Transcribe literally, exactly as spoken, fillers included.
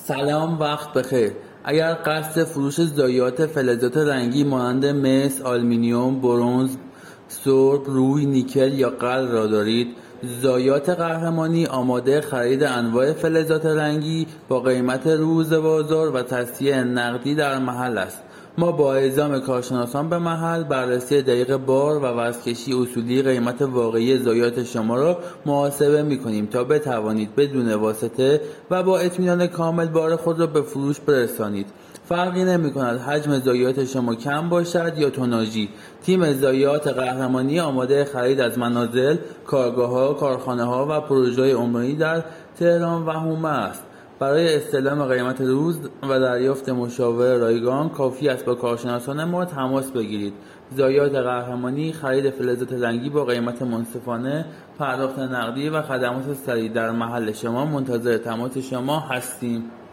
سلام، وقت بخیر. اگر قصد فروش ضایعات فلزات رنگی مانند مس، آلومینیوم، برنز، سرب، روی، نیکل یا غل را دارید، ضایعات قهرمانی آماده خرید انواع فلزات رنگی با قیمت روز بازار و تصفیه نقدی در محل است. ما با اعزام کارشناسان به محل بررسی دقیق بار و وزن‌کشی اصولی قیمت واقعی ضایعات شما را محاسبه می‌کنیم تا بتوانید بدون واسطه و با اطمینان کامل بار خود را به فروش برسانید. فرقی نمی‌کند حجم ضایعات شما کم باشد یا توناژی. تیم ضایعات قهرمانی آماده خرید از منازل، کارگاه‌ها، کارخانه‌ها و پروژه‌های عمرانی در تهران و حومه است. برای استعلام قیمت روز و دریافت مشاوره رایگان کافی است با کارشناسان ما تماس بگیرید. ضایعات قهرمانی، خرید فلزات رنگی با قیمت منصفانه، پرداخت نقدی و خدمات سریع در محل شما منتظر تماس شما هستیم.